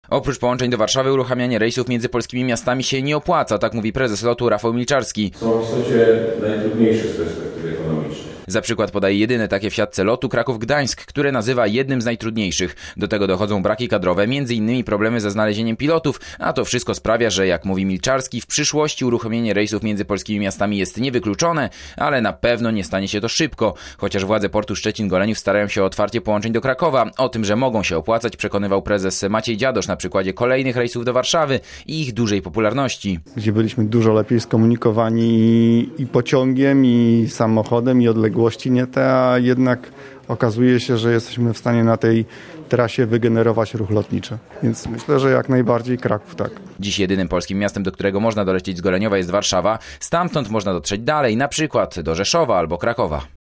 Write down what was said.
Oprócz połączeń do Warszawy uruchamianie rejsów między polskimi miastami się nie opłaca, tak mówi prezes LOT-u Rafał Milczarski. Są w istocie najtrudniejsze z perspektywy ekonomicznej. Za przykład podaje jedyne takie w siatce LOT-u Kraków-Gdańsk, które nazywa jednym z najtrudniejszych. Do tego dochodzą braki kadrowe, m.in. problemy ze znalezieniem pilotów, a to wszystko sprawia, że jak mówi Milczarski, w przyszłości uruchomienie rejsów między polskimi miastami jest niewykluczone, ale na pewno nie stanie się to szybko. Chociaż władze portu Szczecin-Goleniów starają się o otwarcie połączeń do Krakowa. O tym, że mogą się opłacać, przekonywał prezes Maciej Dziadosz na przykładzie kolejnych rejsów do Warszawy i ich dużej popularności. Gdzie byliśmy dużo lepiej skomunikowani i pociągiem, i samochodem, i odległości nie te, a jednak okazuje się, że jesteśmy w stanie na tej trasie wygenerować ruch lotniczy. Więc myślę, że jak najbardziej Kraków, tak. Dziś jedynym polskim miastem, do którego można dolecieć z Goleniowa, jest Warszawa. Stamtąd można dotrzeć dalej, na przykład do Rzeszowa albo Krakowa.